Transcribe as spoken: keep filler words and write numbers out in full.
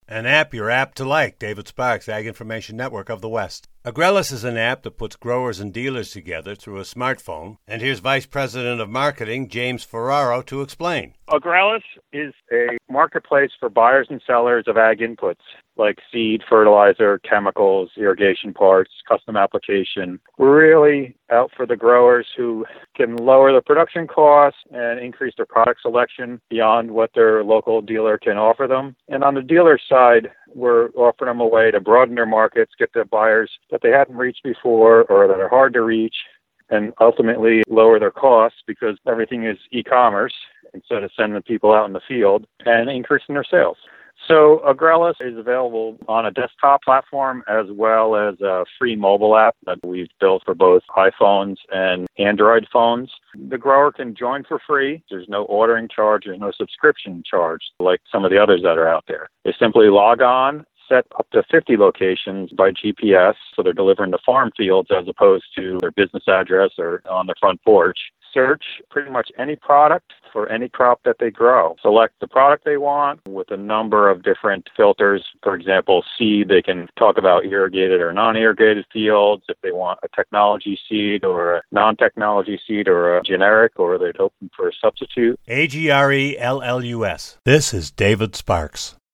An app you're apt to like. David Sparks, Ag Information Network of the West. Agrellis is an app that puts growers and dealers together through a smartphone. And here's Vice President of Marketing, James Ferraro, to explain. Agrellis is a marketplace for buyers and sellers of ag inputs like seed, fertilizer, chemicals, irrigation parts, custom application. We're really out for the growers who can lower the production costs and increase their product selection beyond what their local dealer can offer them. And on the dealer side, we're offering them a way to broaden their markets, get the buyers that they hadn't reached before or that are hard to reach, and ultimately lower their costs because everything is e-commerce instead of sending people out in the field, and increasing their sales. So Agrellis is available on a desktop platform as well as a free mobile app that we've built for both iPhones and Android phones. The grower can join for free. There's no ordering charge. There's no subscription charge like some of the others that are out there. They simply log on, set up to fifty locations by G P S, so they're delivering to farm fields as opposed to their business address or on their front porch. Search pretty much any product for any crop that they grow. Select the product they want with a number of different filters. For example, seed, they can talk about irrigated or non-irrigated fields. If they want a technology seed or a non-technology seed or a generic, or they'd open for a substitute. A G R E L L U S. This is David Sparks.